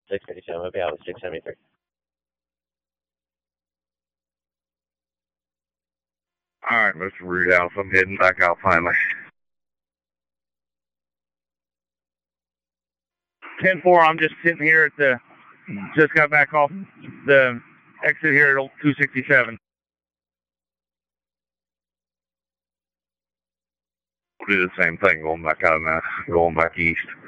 657, I'll be out with 673. All right, Mr. Roothouse, I'm heading back out finally. 10-4, I'm just sitting here at the, just got back off the exit here at 267. We'll do the same thing, going back out now, going back east.